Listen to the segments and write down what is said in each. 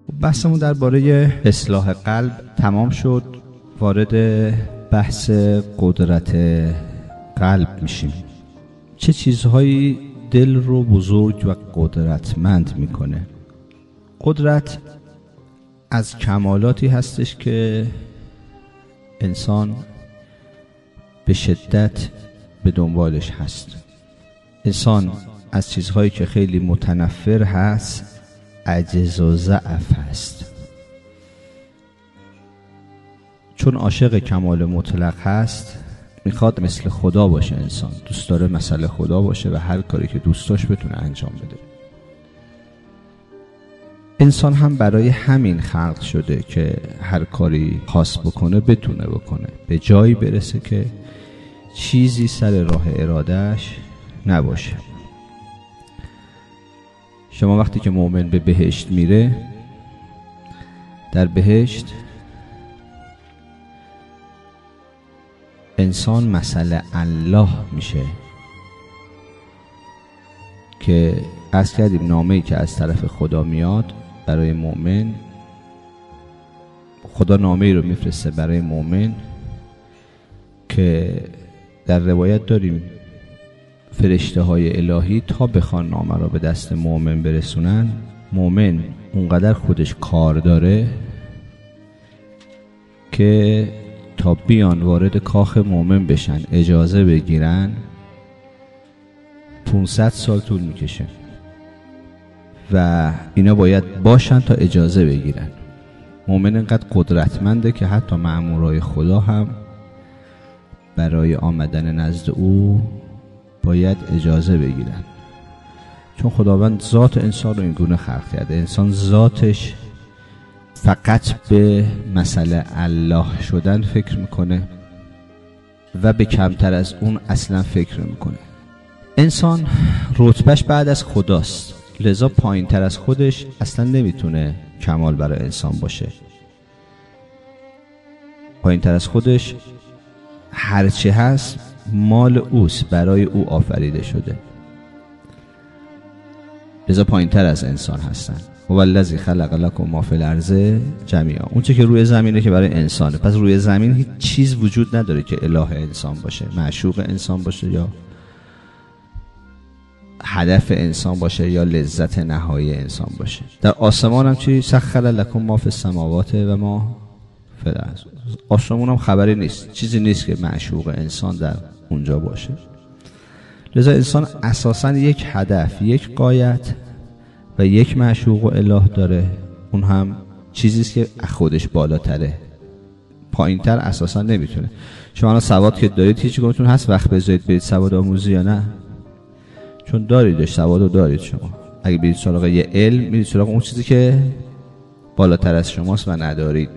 بحثمون درباره اصلاح قلب تمام شد. وارد بحث قدرت قلب میشیم. چه چیزهایی دل رو بزرگ و قدرتمند میکنه؟ قدرت از کمالاتی هستش که انسان به شدت به دنبالش هست. انسان از چیزهایی که خیلی متنفر هست عجز و ضعف هست. چون عاشق کمال مطلق هست، میخواد مثل خدا باشه. انسان دوست داره مثل خدا باشه و هر کاری که دوست داشت بتونه انجام بده. انسان هم برای همین خلق شده که هر کاری خاص بکنه بتونه بکنه، به جایی برسه که چیزی سر راه ارادهش نباشه. شما وقتی که مؤمن به بهشت میره، در بهشت انسان مثل الله میشه که عرض کردیم نامه‌ای که از طرف خدا میاد برای مؤمن، خدا نامه‌ای رو میفرسته برای مؤمن که در روایت داریم فرشته های الهی تا بخوان نامه رو به دست مؤمن برسونن، مؤمن اونقدر خودش کار داره که تا بیان وارد کاخ مؤمن بشن اجازه بگیرن 500 سال طول میکشه و اینا باید باشن تا اجازه بگیرن. مؤمن اینقدر قدرتمنده که حتی مأمورای خدا هم برای آمدن نزد او باید اجازه بگیرن، چون خداوند ذات انسان رو این گونه خلق کرده. انسان ذاتش فقط به مثل الله شدن فکر میکنه و به کمتر از اون اصلا فکر میکنه. انسان رتبهش بعد از خداست، لذا پایین تر از خودش اصلا نمیتونه کمال برای انسان باشه. پایین تر از خودش هرچی هست مال اوست، برای او آفریده شده، لذا پایین تر از انسان هستن. هو الذی خلق لکم ما فی الارض جمیعا. اون چه که روی زمینه که برای انسانه. پس روی زمین هیچ چیز وجود نداره که اله انسان باشه، معشوق انسان باشه، یا هدف انسان باشه، یا لذت نهایی انسان باشه. در آسمان هم چی؟ سخر لکم ما فی السماوات و ما فی الارض. آسمون هم خبری نیست، چیزی نیست که معشوق انسان در اونجا باشه. لذا انسان اساساً یک هدف، یک غایت و یک معشوق و اله داره. اون هم چیزیست که خودش بالاتره، پایینتر اساساً نمیتونه. شما الان سواد که دارید هیچ گمتون هست وقت بذارید برید سواد آموزی یا نه؟ چون داریدش، سوادو دارید. شما اگه برید سراغ یه علم میرید سراغ اون چیزی که بالاتر از شماست و ندارید.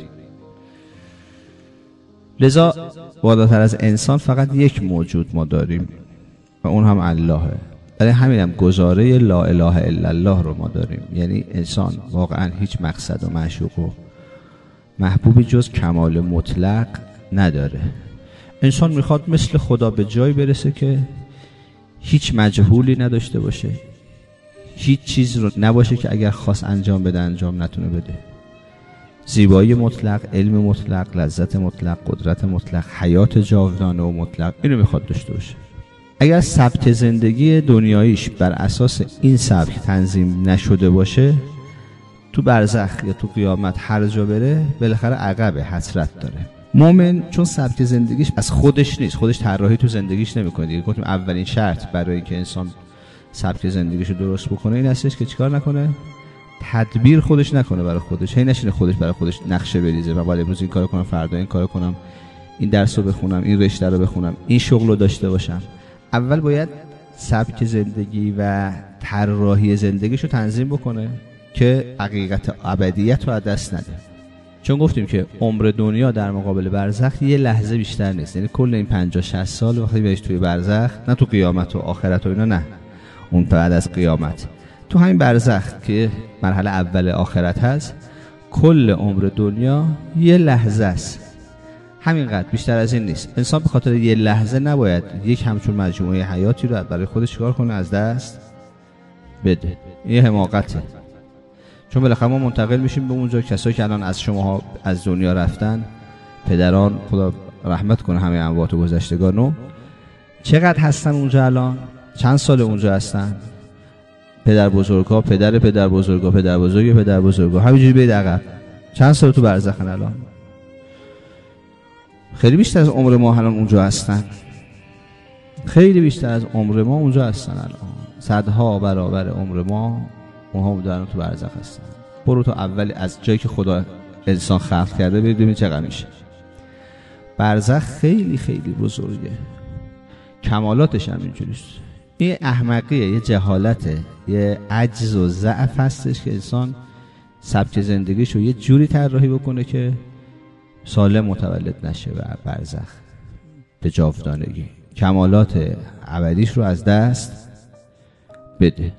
لذا بالاتر از انسان فقط یک موجود ما داریم و اون هم اللهه. برای همین هم گزاره لا اله الا الله رو ما داریم. یعنی انسان واقعا هیچ مقصد و معشوق و محبوبی جز کمال مطلق نداره. انسان میخواد مثل خدا به جای برسه که هیچ مجهولی نداشته باشه، هیچ چیز رو نباشه که اگر خواست انجام بده انجام نتونه بده. زیبایی مطلق، علم مطلق، لذت مطلق، قدرت مطلق، حیات جاودانه و مطلق، اینو میخواد داشته باشه. اگر سبک زندگی دنیاییش بر اساس این سبک تنظیم نشده باشه، تو برزخ یا تو قیامت هر جا بره بالاخره عقبه، حسرت داره. مومن چون سبک زندگیش از خودش نیست، خودش طراحی تو زندگیش نمیکنه دیگه. گفتیم اولین شرط برای اینکه انسان سبک زندگیشو درست بکنه این هستش که چیکار نکنه؟ تدبیر خودش نکنه برای خودش. هی نشینه خودش برای خودش نقشه بریزه و باید امروز این کارو کنم، فردا این کارو کنم، این درسو بخونم، این رشته رو بخونم، این شغلو داشته باشم. اول باید سبک زندگی و طراحی زندگیشو تنظیم بکنه که حقیقت ابدیت رو از دست نده. چون گفتیم که عمر دنیا در مقابل برزخ یه لحظه بیشتر نیست. یعنی کل این 50-60 سال وقتی بهش توی برزخ، نه تو قیامت و آخرت و اینا، نه اون بعد از قیامت، تو همین برزخ که مرحله اول آخرت هست، کل عمر دنیا یه لحظه است. همینقدر، بیشتر از این نیست. انسان به خاطر یه لحظه نباید یک همچون مجموعه حیاتی رو برای خودش کار کنه از دست بده. این حماقته. چون بالاخره ما منتقل میشیم به اونجا. کسایی که الان از شماها از دنیا رفتن، پدران، خدا رحمت کنه همه اموات و گذشتگانو، چقدر هستن اونجا الان؟ چند سال اونجا هستن؟ پدر بزرگا، پدر پدر بزرگا، پدر بزرگ پدر بزرگا، همینجوری برید عقب. چند سال تو برزخن الان؟ خیلی بیشتر از عمر ما الان اونجا هستن. خیلی بیشتر از عمر ما اونجا هستن الان. صدها برابر عمر ما اونها اونجا تو برزخ هستن. برو تو اول از جایی که خدا انسان خلق کرده برید ببین چقدر میشه. برزخ خیلی خیلی بزرگه. کمالاتش هم اینجوریست. این احمقیه، یه جهالته، یه عجز و ضعف هستش که انسان سبک زندگیشو یه جوری طراحی بکنه که سالم متولد نشه و برزخ به جاودانگی کمالات ابدیش رو از دست بده.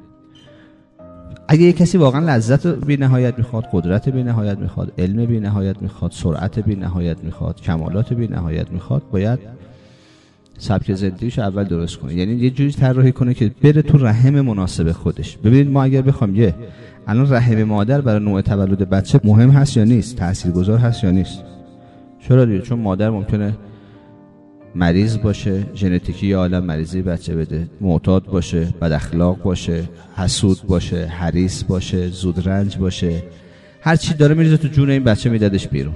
اگه یه کسی واقعا لذت بی نهایت میخواد، قدرت بی نهایت میخواد، علم بی نهایت میخواد، سرعت بی نهایت میخواد، کمالات بی نهایت میخواد، باید سبک زندگیشو اول درست کنه. یعنی یه جوری طراحی کنه که بره تو رحم مناسب خودش. ببینید ما اگر بخوام الان رحم مادر برای نوع تولد بچه مهم هست یا نیست؟ تاثیرگذار هست یا نیست؟ چرا دیگه؟ چون مادر ممکنه مریض باشه، ژنتیکی عالم مریضی بچه بده، معتاد باشه، بد اخلاق باشه، حسود باشه، حریص باشه، زودرنج باشه، هر چی داره میریزه تو جون این بچه میدادش بیرون.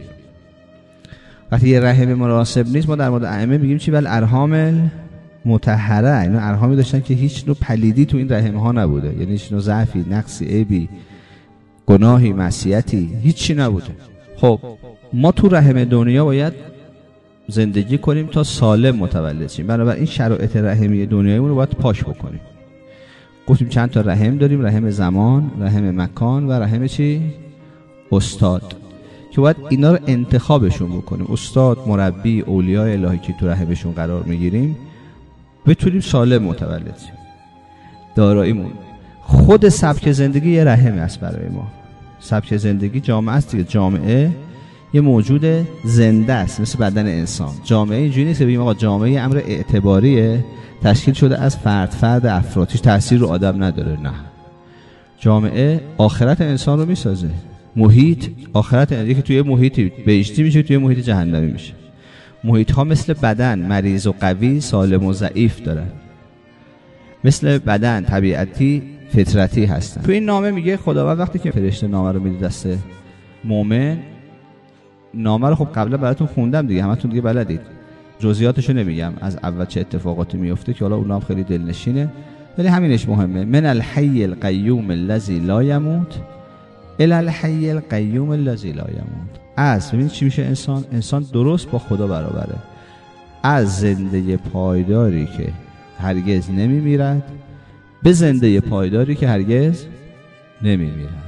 وقتی یه رحم مناسب نیست، ما در مورد ائمه میگیم چی؟ بل ارحام مطهره. اینا ارحامی داشتن که هیچ نوع پلیدی تو این رحم ها نبوده، یعنی هیچ نوع ضعفی، نقصی، عیبی، گناهی، معصیتی هیچی نبوده. خب ما تو رحم دنیا باید زندگی کنیم تا سالم متولد شیم. بنابراین شرایط رحمی دنیایمون رو باید پاش بکنیم. گفتیم چند تا رحم داریم: رحم زمان، رحم مکان و رحم چی؟ استاد، که باید اینا رو انتخابشون بکنیم. استاد، مربی، اولیای الهی که تو رحمشون قرار میگیریم بتونیم سالم متولد شیم. داراییمون خود سبک زندگی یه رحم است برای ما. سبک زندگی جامعه است دیگه. جامعه یه موجود زنده است مثل بدن انسان. جامعه اینجوری نیست که بگیم آقا جامعه امر اعتباریه، تشکیل شده از فرد افراد، هیچ تأثیر رو آدم نداره. نه، جامعه آخرت انسان رو میسازه. محیط آخرت انسان، یکی توی محیطی بهشتی میشه، توی محیط جهنمی میشه. محیط ها مثل بدن مریض و قوی، سالم و ضعیف دارن. مثل بدن طبیعتی، فطرتی هستن. تو این نامه میگه خداوند وقتی که فرشته نامه رو میده دست مؤمن، نامه رو خب قبلا براتون خوندم دیگه، همتون دیگه بلدید، جزئیاتشو نمیگم از اول چه اتفاقاتی میفته که حالا اونام خیلی دلنشینه، ولی همینش مهمه. من الحی القیوم الذی لا یموت الی الحی القیوم الذی لا یموت. از ببینید چی میشه انسان درست با خدا برابره. از زنده پایداری که هرگز نمیمیرد به زنده پایداری که هرگز نمیمیرد.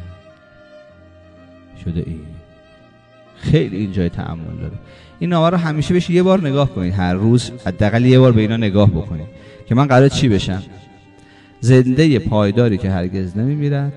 شده این خیلی این جای تأمل داره. این نامه رو همیشه بهش یه بار نگاه کنید، هر روز حداقل یه بار به اینا نگاه بکنید که من قراره چی بشم. زنده پایداری که هرگز نمیمیرد.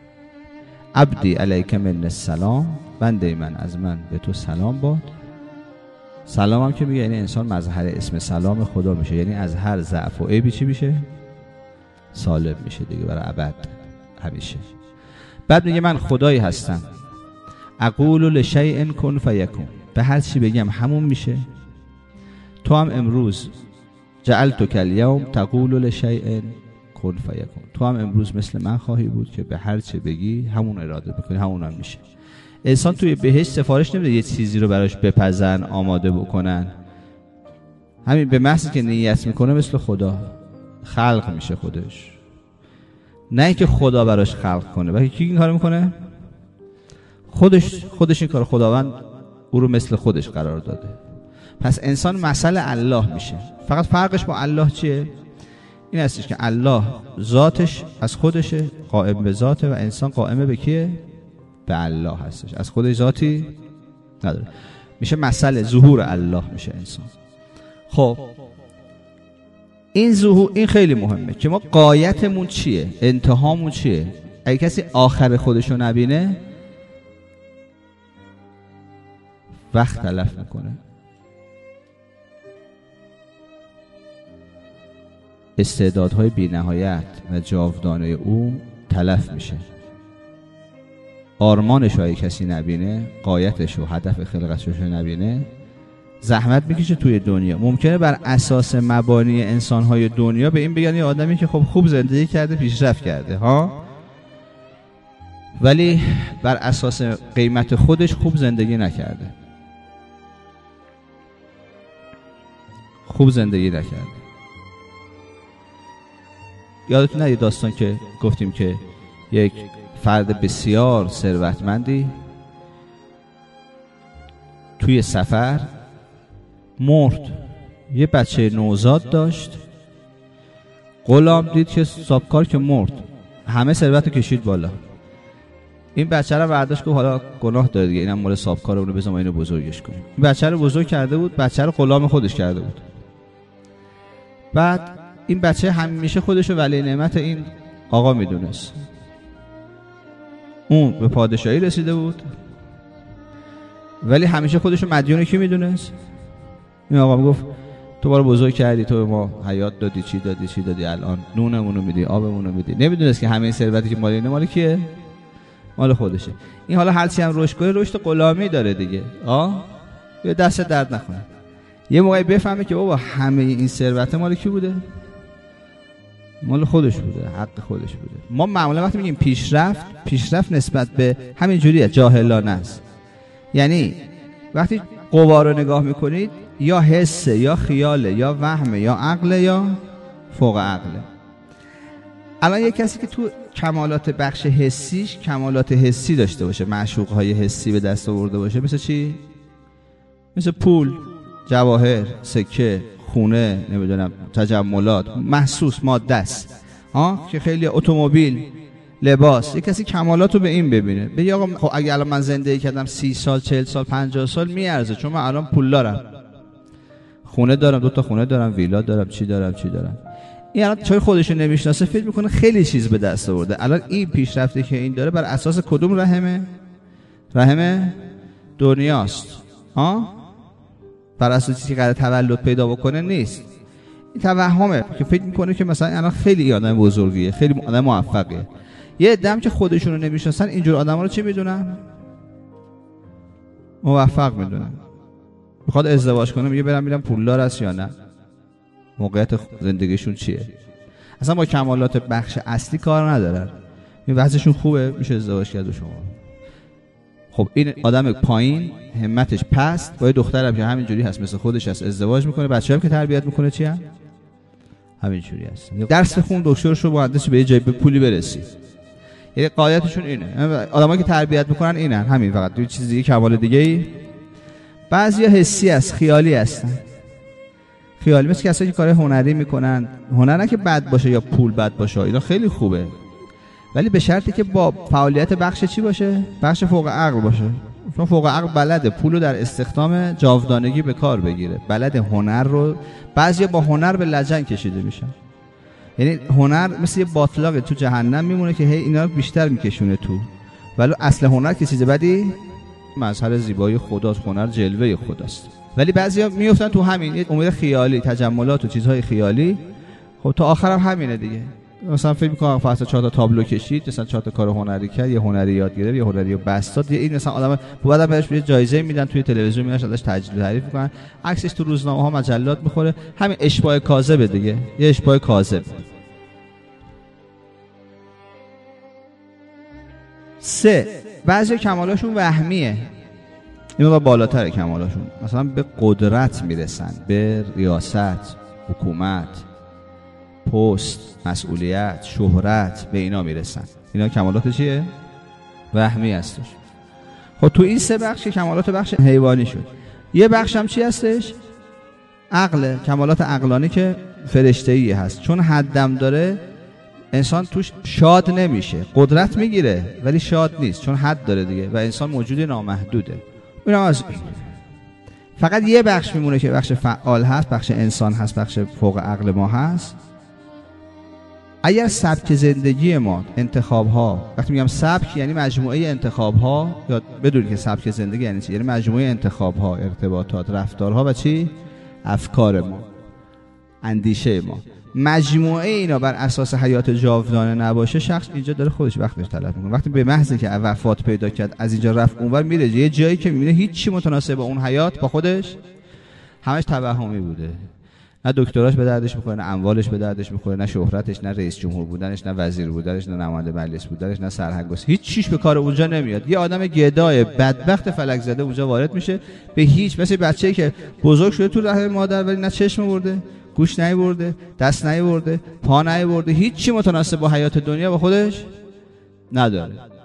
عبدی علیک من السلام، بنده من از من به تو سلام باد. سلام هم که میگه یعنی انسان مظهر اسم سلام خدا میشه، یعنی از هر ضعف و عیبی چی میشه؟ سالم میشه دیگه برای ابد همیشه. بعد میگه من خدایی هستم، اقول لشیء کن فیکون، به هر چی بگم همون میشه. تو هم امروز جعلتک الیوم تقول لشیء کن فیکون، تو هم امروز مثل من خواهی بود که به هر چی بگی همون اراده بکنی، همون هم میشه. انسان توی بهشت سفارش نمیده یه چیزی رو براش بپزن، آماده بکنن. همین به محضی که نیت میکنه مثل خدا خلق میشه خودش. نه اینکه خدا براش خلق کنه، بلکه کی این کارو میکنه؟ خودش این کار. خداوند او رو مثل خودش قرار داده. پس انسان مثل الله میشه. فقط فرقش با الله چیه؟ این هستش که الله ذاتش از خودشه، قائم به ذاته، و انسان قائم به کیه؟ به الله هستش، از خودش ذاتی نداره. میشه مثل ظهور الله میشه انسان. خب این ظهور این خیلی مهمه که ما غایتمون چیه، انتهامون چیه. اگه کسی آخر خودشو نبینه وقت تلف میکنه، استعدادهای بی نهایت و جاودانه او تلف میشه. آرمانش رو کسی نبینه، قایتش و هدف خلقتش رو نبینه، زحمت میکشه توی دنیا. ممکنه بر اساس مبانی انسانهای دنیا به این بگن یه آدمی که خب خوب زندگی کرده، پیشرفت کرده ها، ولی بر اساس قیمت خودش خوب زندگی نکرده، خوب زندگی نکرده. یادتون یه داستان که گفتیم که یک فرد بسیار ثروتمندی توی سفر مرد، یه بچه نوزاد داشت، غلام دید که صاحبکار که مرد، همه ثروت کشید بالا، این بچه رو برداشت که حالا گناه داره دیگه، اینم مال صاحبکاره، اونو بذار ما اینو بزرگش کنیم. این بچه رو بزرگ کرده بود، بچه رو غلام خودش کرده بود. بعد این بچه همیشه خودشو ولی نعمت این آقا میدونست. اون به پادشاهی رسیده بود ولی همیشه خودشو مدیون کی میدونست؟ این آقا میگفت تو بارو بزرگ کردی، تو به ما حیات دادی، چی دادی، الان نونمونو میدی، آبمونو میدی. نمیدونست که همه این ثروتی که مال اینه مال کیه؟ مال خودشه. این حالا هرچی هم رشد کنه رشد غلامی داره دیگه. یه دست درد نکنه. یه موقعی بفهمه که بابا همه این ثروت مال کی بوده؟ مال خودش بوده، حق خودش بوده. ما معمولا وقتی میگیم پیشرفت نسبت به همین جوریه، جاهلانه است. یعنی وقتی قوا رو نگاه میکنید یا حسه یا خیاله یا وهمه یا عقله یا فوق عقله. الان یک کسی که تو کمالات بخش حسیش کمالات حسی داشته باشه، معشوقهای حسی به دست آورده باشه، مثل چی؟ مثل پول، جواهر، سکه، خونه، نمیدونم تجملات، محسوس، ماده است، که خیلی اتومبیل، لباس. یک کسی کمالات رو به این ببینه، بگه آقا خب اگه الان من زندگی کردم 30 سال 40 سال 50 سال میارزه، چون من الان پول دارم، خونه دارم، 2 تا خونه دارم، ویلا دارم، چی دارم. این الان چون خودشو نمیشناسه فکر میکنه خیلی چیز به دست آورده. الان این پیشرفتی که این داره بر اساس کدوم رحم دنیاست، بر اساس چیزی که قرار تولد پیدا بکنه نیست. این توهمه که فکر میکنه که مثلا الان خیلی آدم بزرگیه، خیلی آدم موفقیه. یه عده‌ام که خودشونو نمیشناسن اینجور آدما رو چی میدونن؟ موفق میدونن. میخواد ازدواج کنه میگه برم ببینم پولدار است یا نه، موقعیت زندگیشون چیه. اصلا با کمالات بخش اصلی کار ندارن. این وضعشون خوبه میشه ازدواج کرد. شما خب این آدم پایین، همتش پست، با یه دخترم که همینجوری هست مثل خودش هست ازدواج میکنه، بچه‌ام که تربیت میکنه چی هم؟ همینجوری هست. درس بخون، دکتر شو، مهندس، به یه جای به پولی برسی. یعنی قایتشون اینه. آدمایی که تربیت میکنن اینن، همین، فقط یه چیز دیگه، کمال دیگه‌ای. بعضیا حسی است، خیالی هستن. خیالی مثل کسایی که کار هنری میکنن. هنر نه که بد باشه یا پول بد باشه، اینا خیلی خوبه، ولی به شرطی که با فعالیت بخش چی باشه؟ بخش فوق عقل باشه. چون فوق عقل بلده پولو در استخدام جاودانگی به کار بگیره، بلده هنر رو. بعضیا با هنر به لجن کشیده میشن. یعنی هنر مثل یه باطلاقه تو جهنم میمونه که هی اینا رو بیشتر میکشونه تو، ولی اصل هنر که چیز بدی، مظهر زیبایی خداست، هنر جلوه خداست. ولی بعضیا میافتن تو همین یه امید خیالی، تجملات و چیزهای خیالی. خب تا آخرم همینه دیگه. مثلا فکر می‌کنم فقط 4 تا تابلو کشید، مثلا 4 تا کار هنری کرد، یه هنری یاد گرفت، یه هنری بس داد، این مثلا آدم بعدا بهش یه جایزه میدن، توی تلویزیون میاد ازش تجلیل تعریف میکنن، عکسش تو روزنامه‌ها مجلات میخوره. همین اشباع کاذبه دیگه، یه اشباع کاذب. 3 بعضی کمالاشون وهمیه، این موقع بالاتر کمالاشون، مثلا به قدرت میرسن، به ریاست، حکومت، پست، مسئولیت، شهرت، به اینا میرسن. اینا کمالات چیه؟ وهمی هستش. خب تو این 3 بخش کمالات بخش حیوانی شد. یه بخش هم چی هستش؟ عقل، کمالات عقلانی که فرشته‌ای هست. چون حدم داره انسان توش شاد نمیشه. قدرت میگیره ولی شاد نیست، چون حد داره دیگه، و انسان موجود نامحدوده. اینا از فقط یه بخش میمونه که بخش فعال هست، بخش انسان هست، بخش فوق عقل ما هست. اگر سبک زندگی ما، انتخاب‌ها، وقتی میگم سبک یعنی مجموعه انتخاب‌ها، یا بدونید که سبک زندگی یعنی چی؟ یعنی مجموعه انتخاب‌ها، ارتباطات، رفتارها و چی؟ افکار ما، اندیشه ما. مجموعه اینا بر اساس حیات جاودانه نباشه، شخص اینجا داره خودش وقتش تلف میکنه. وقتی به محض که وفات پیدا کرد از اینجا رفت اونور میره یه جایی که میبینه هیچ چی متناسب با اون حیات با خودش، همش توهمی بوده. نه دکتراش به دردش میخوره، نه اموالش به دردش میخوره، نه شهرتش، نه رئیس جمهور بودنش، نه وزیر بودنش، نه نماینده مجلس بودنش، نه سرهنگوس، هیچ چیش به کار اونجا نمیاد. یه آدم گدای بدبخت فلک زده اونجا وارد میشه، به هیچ، مثل بچه‌ای که بزرگ شده تو رحم مادر ولی نه چشم برده، گوش نیورده، دست نیورده، پا نیورده، هیچ چی متناسب با حیات دنیا با خودش نداره.